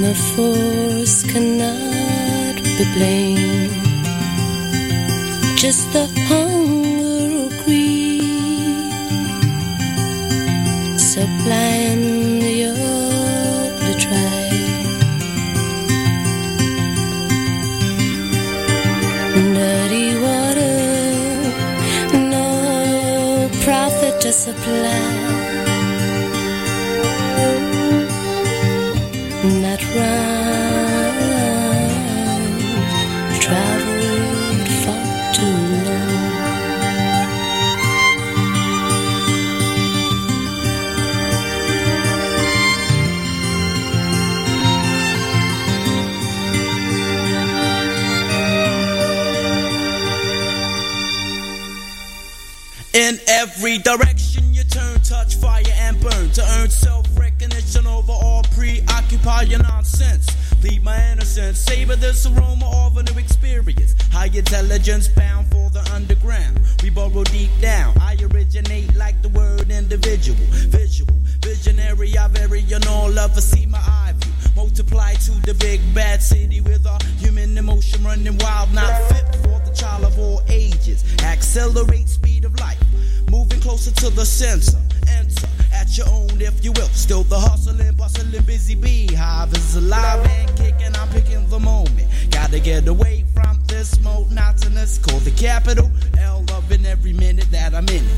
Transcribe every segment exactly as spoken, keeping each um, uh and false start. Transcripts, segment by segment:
the force cannot be blamed. Just the hunger or greed supplying the ugly tribe. Dirty water, no profit to supply. That round traveled far too long. In every direction you turn, touch fire and burn to earn self-recognition over all preoccupy your nonsense. Leave my innocence, savor this aroma of a new experience. High intelligence bound for the underground. We burrow deep down. I originate like the word individual. Visual, visionary, I vary in all love. See my eye view. Multiply to the big bad city with a human emotion running wild. Not fit for the child of all ages. Accelerate speed of light. Moving closer to the center. Enter at your own, if you will. Still the hustling, bustling, busy beehive is alive and kicking. I'm picking the moment. Gotta get away from this monotonous. Call the capital L, loving every minute that I'm in it.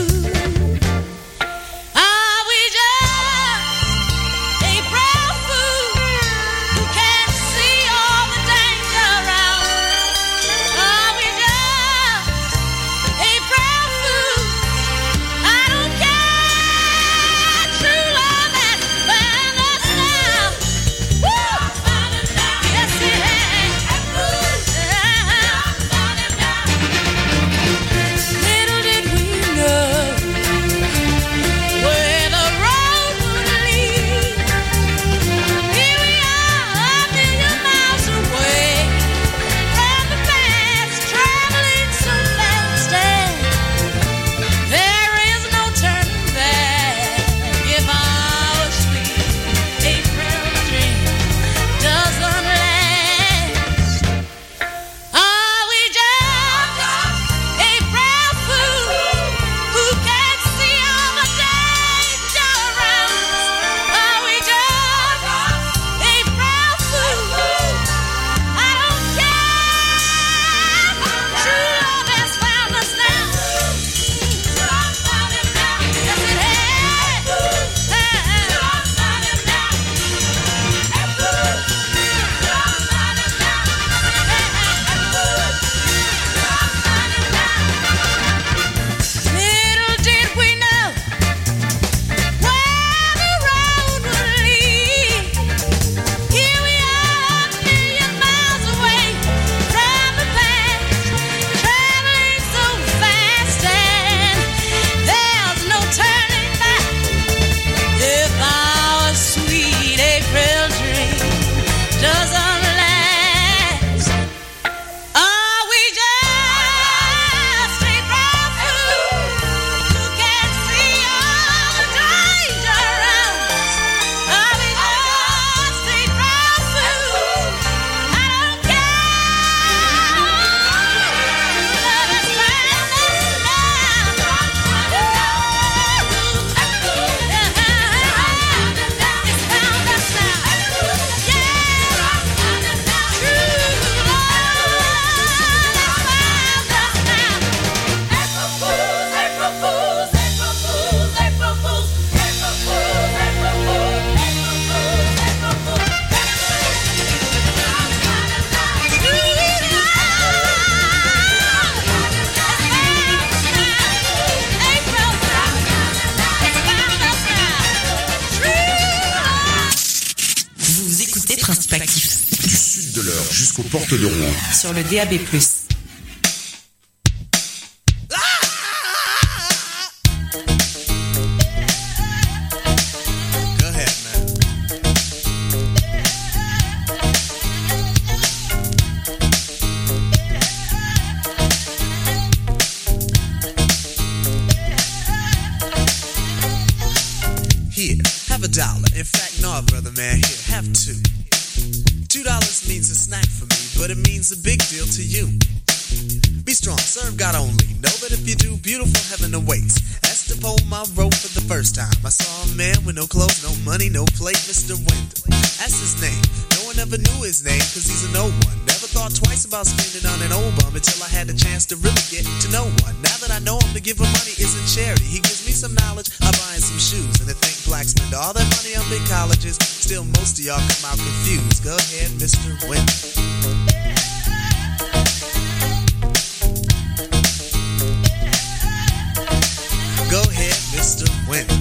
Are we just April Fools? Introspectif. Du sud de l'heure jusqu'aux portes de Rouen. Sur le D A B plus. Dollar. In fact, no, brother man, here, have two. Two dollars means a snack for me, but it means a big deal to you. Be strong, serve God only. Know that if you do, beautiful heaven awaits. Esteban my road for the first time. I saw a man with no clothes, no money, no plate, Mister Wendell. That's his name. No one ever knew his name, cause he's a no one. Never thought twice about spending on an old bum until I had the chance to really get to know one. Now that I know him, to give him money isn't charity. He gives me some knowledge, I buy him some shoes. And to think blacks spend all their money on big colleges, still most of y'all come out confused. Go ahead, Mister Wendell. Go ahead, Mister Wendell.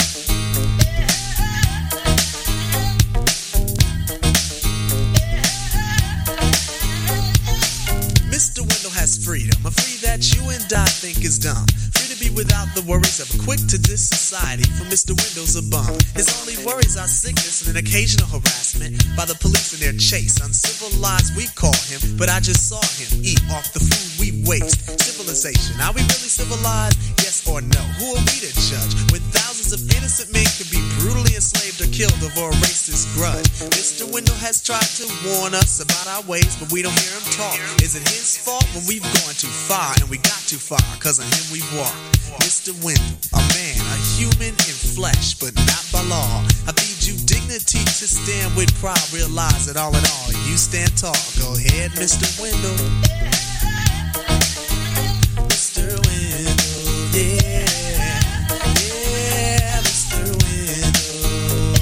Mister Wendell has freedom, a free that you and I think is dumb. Free to be without the worries of a quick to diss society, for Mister Wendell's a bum. His only worries are sickness and an occasional harassment by the police in their chase. Uncivilized we call him, but I just saw him eat off the food we waste. Civilization, are we really civilized? Yes or no? Who are we to judge when thousands of innocent men could be brutally enslaved or killed over a racist grudge? Mister Wendell has tried to warn us about our ways, but we don't hear him talk. Is it his fault when we've gone too far and we got too far? Cause on him we've walked. Mister Wendell, a man, a human in flesh, but not by law. I feed you dignity to stand with pride. Realize that all in all, you stand tall. Go ahead, Mister Wendell. Mister Wendell, yeah. Yeah, Mister Wendell.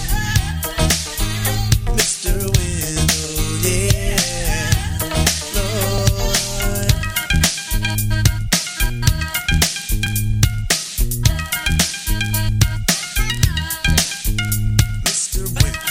Mister Wendell, yeah. Lord. Mister Wendell.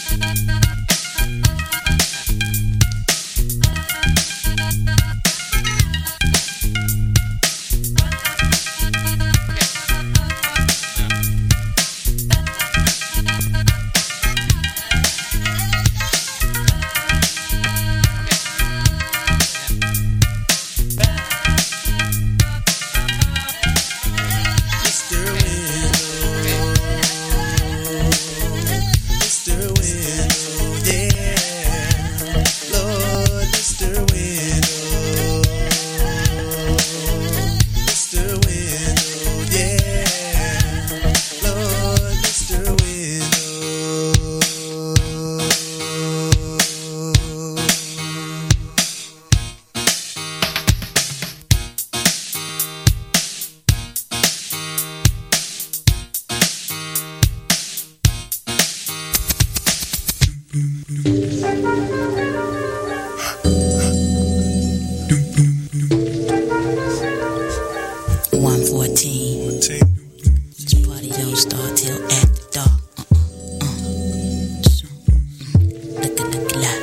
one fourteen. This party don't start till after dark. Uh-uh, uh. So, mm, look at look alive.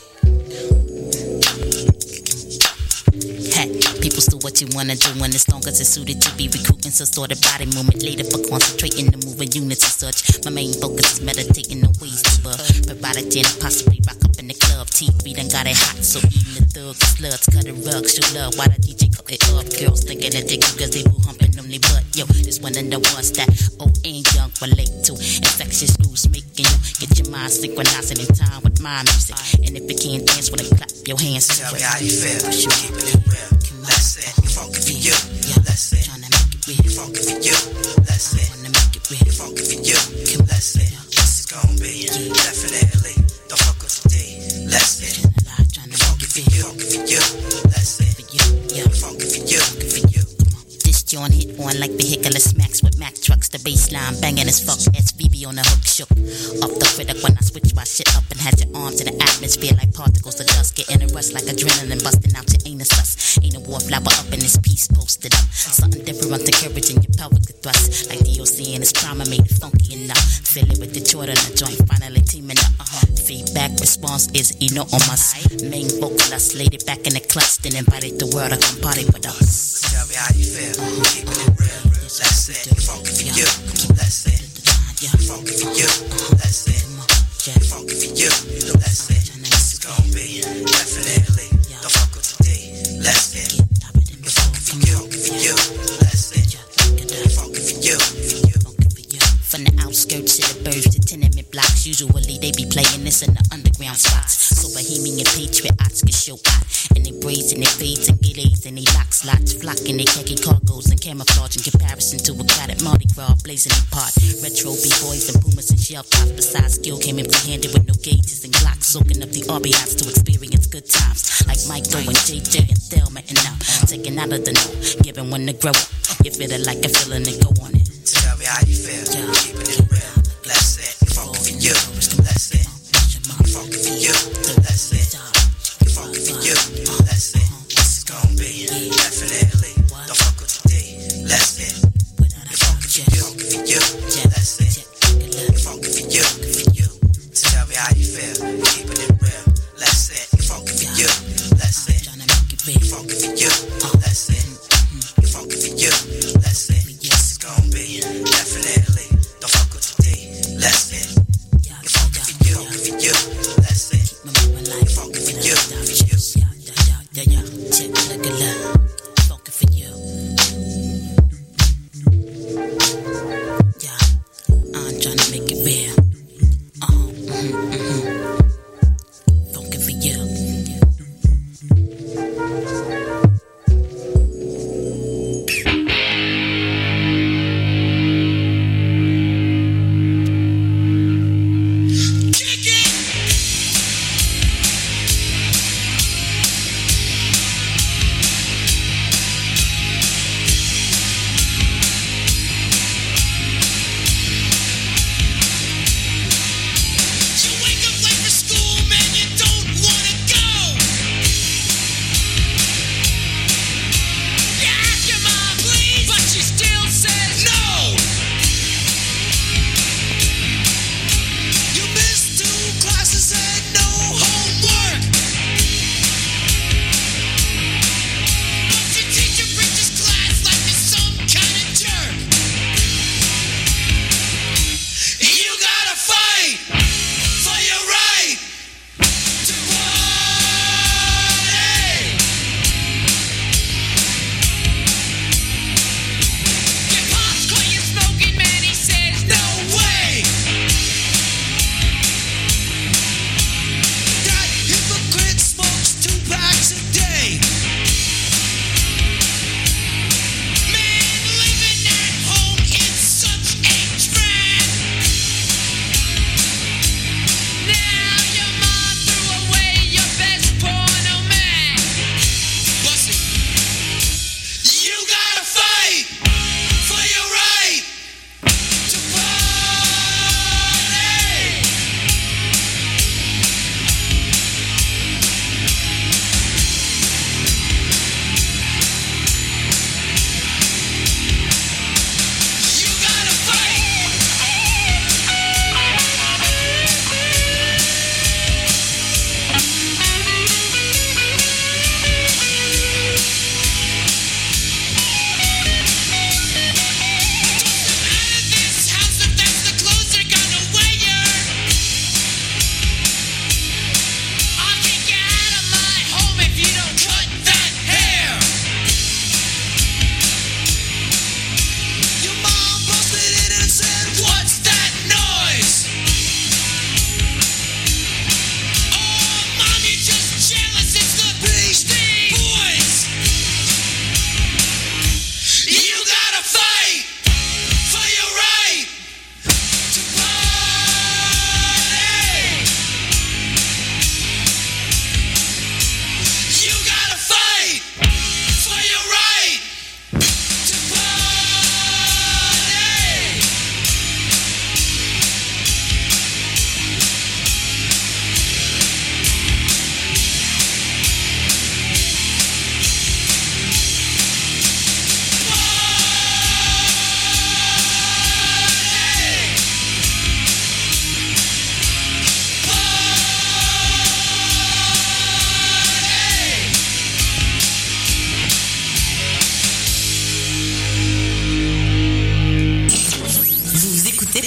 Hey, people still what you wanna do when as long as it's suited to be recruiting some sort of body movement later for concentrating the moving units and such. My main focus is meditating the ways to uh, provide a gin, possibly rock up in the club. T V done got it hot, so even the thugs, sluts, cut the rug, show love while the D J cut it up. Girls thinking that they cute cause they boo humping on their butt. Yo, this one of the ones that old and young relate to. Infectious grooves making you get your mind synchronizing in time with my music. And if you can't dance with it, clap your hands to Tell it. me how you feel, you keeping it real. Let's say you're funky for you. Let's say Tryna make it real. you're funky for you. Let's say Wanna make it real. you're funky for you. Let's say this is gonna be definitely the fuck with the D. Let's say Tryna you're funky for you. Funky for you. Let's say for you, yeah. you're funky for you. For you. This joint hit on like vehicular smacks with Mack trucks. The baseline banging as fuck. S V B on the hook shook. Off the critic when I switch my shit up and had your arms in the atmosphere like particles of dust. Getting a rush like adrenaline busting out your anus sus. Ain't a wallflower up in this piece posted up. Something different encouraging your pelvic to thrust. Like D O C in his prime, I made it funky enough. Fill it with the Jordan, the joint finally teaming up. Uh-huh. Feedback response is enormous. Main vocalist laid it back in the clutch, then invited the world to come party with us. Tell me how you feel, keeping it real. That's it, funky for you. That's it, funky for you. That's it, funky for you. That's it. This is gonna be definitely the fuck of today. That's it, funky for you. For you. That's it, funky for you. From the outskirts to the birds to tenement blocks, usually they be playing this in the underground spots. So bohemian patriots can show out, and they braids and they fades and gillies and they lock slots, flocking they khaki cargoes and camouflage in comparison to a crowded Mardi Gras blazing their part. Retro b-boys and pumas and shell tops. Besides skill came empty-handed with no gauges and glocks, soaking up the R B Is to experience good times. Like Mike Doe and J J and Thelma and now taking out of the no, giving one to grow up. You feel it like a feeling and go on it. Tell me how you feel, keeping it real. That's it, funky for you. That's it, funky for you. That's it, funky for you. That's it. This is gonna be definitely the fuck of today. That's it, funky for you. For you. That's it, funky for you. For you. Tell me how you feel, keeping it real. That's it, funky for you. That's it, funky for you. That's it, funky for you. That's it. This is gonna be definitely the fuck of today. That's it. You're funky for you, for you. That's it. You're funky for you, for you. Yeah, yeah, check, look at love. Funky for you. Yeah, I'm trying to make it real. Uh-huh, mm-hmm, mm-hmm. Funky for you.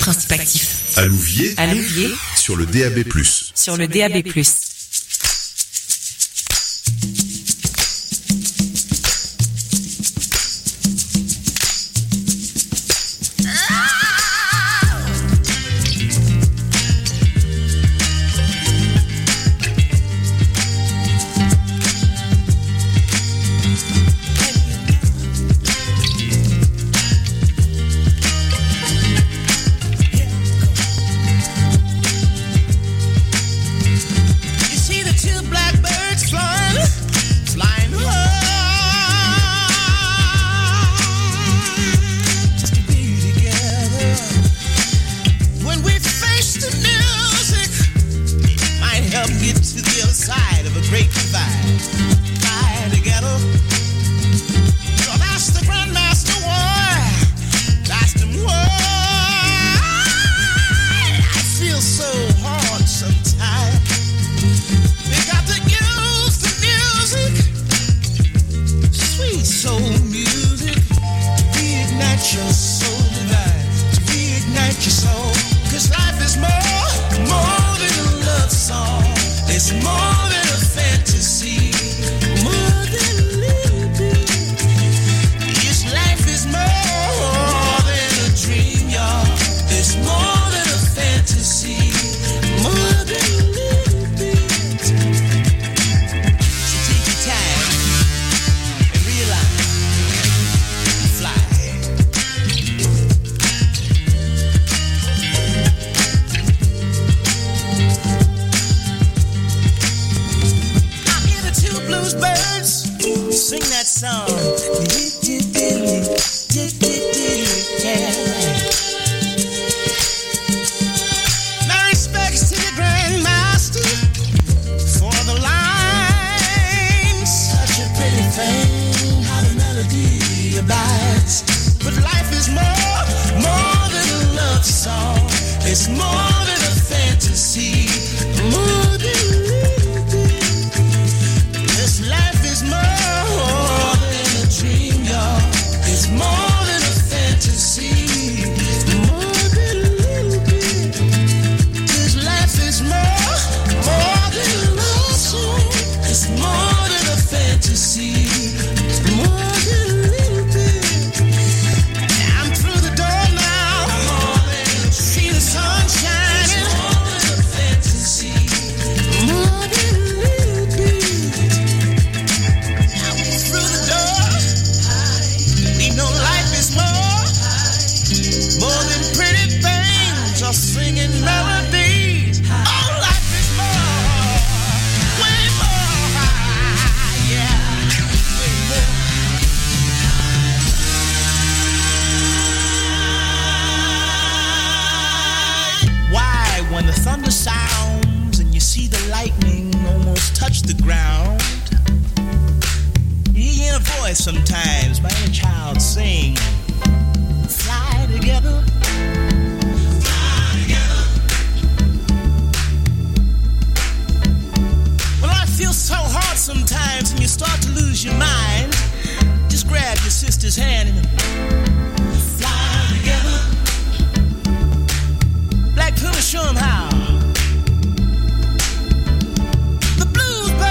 Rétrospectif. À Louviers. À Louviers. Sur le D A B plus. Sur le D A B plus.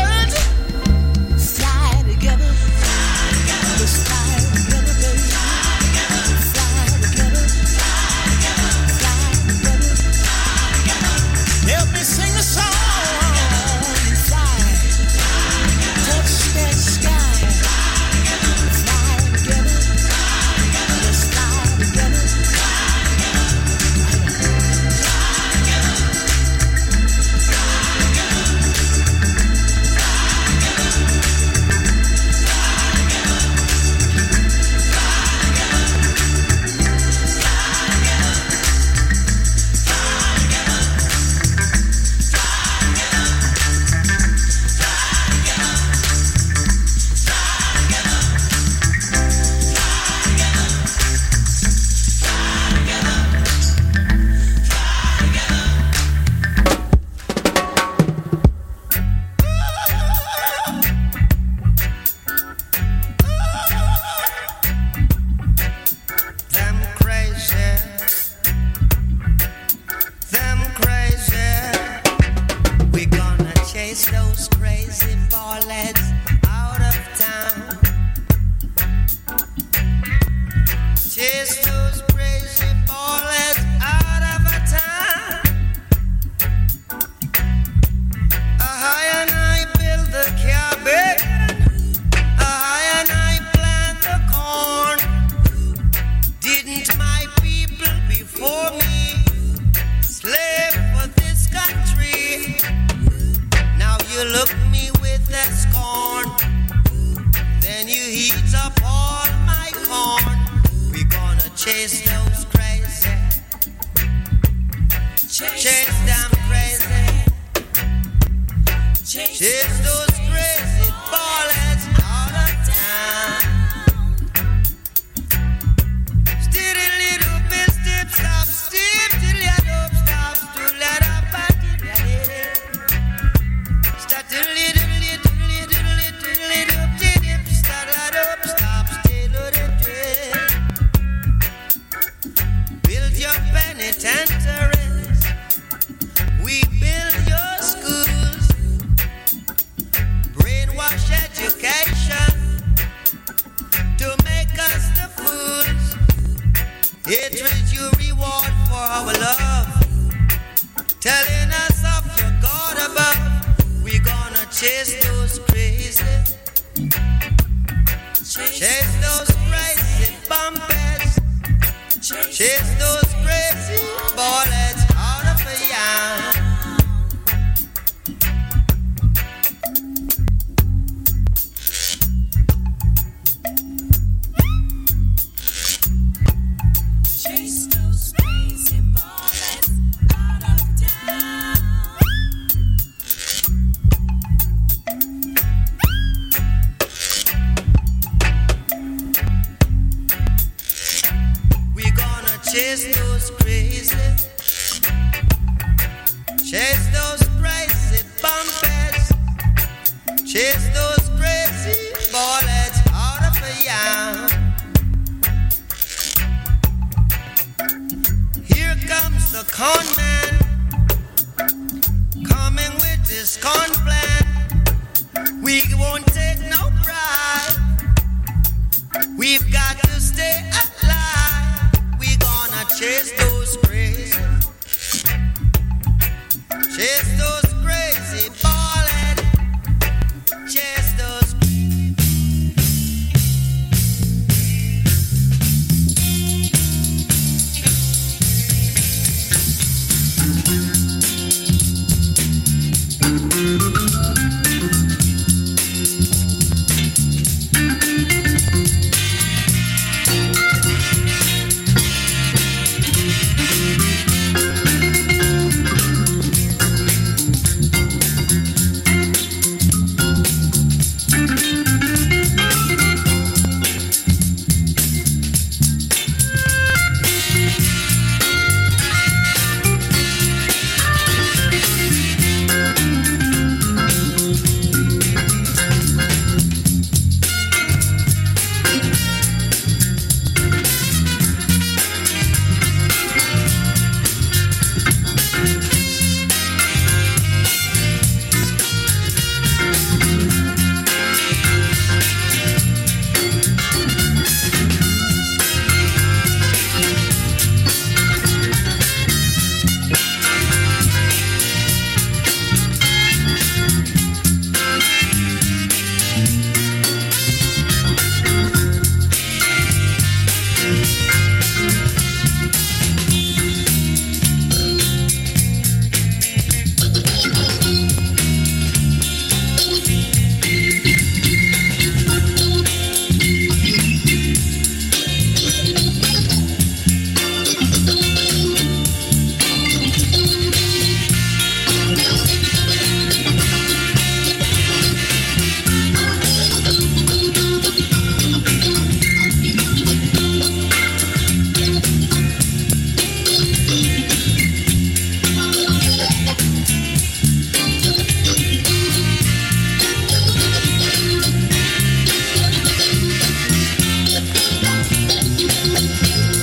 Fly together, baby. Chase those crazy bullets out of a town. I and I build the cabin. I and I plant the corn. Didn't my people before me slave for this country? Now you look me with that scorn. Then you heat up all my corn. We gonna chase those crazy, chase them crazy, chase those crazy ballets out of town. Steady little bit, step, stop, step, till you don't stop, to let up, start to little, little, little, little, little, dip, start let up, stop, stay, little dip. Build your penitentiaries, we build your schools, brainwash education to make us the fools. Hatred you reward for our love, telling us of your God above. We gonna chase those crazy, chase those crazy bumpers, chase those crazy bullets out of a yard. Chase those crazy bullets out of town. We gonna chase those crazy, chase those crazy bumpers, chase those crazy bullets out of a yard. Here comes the con man.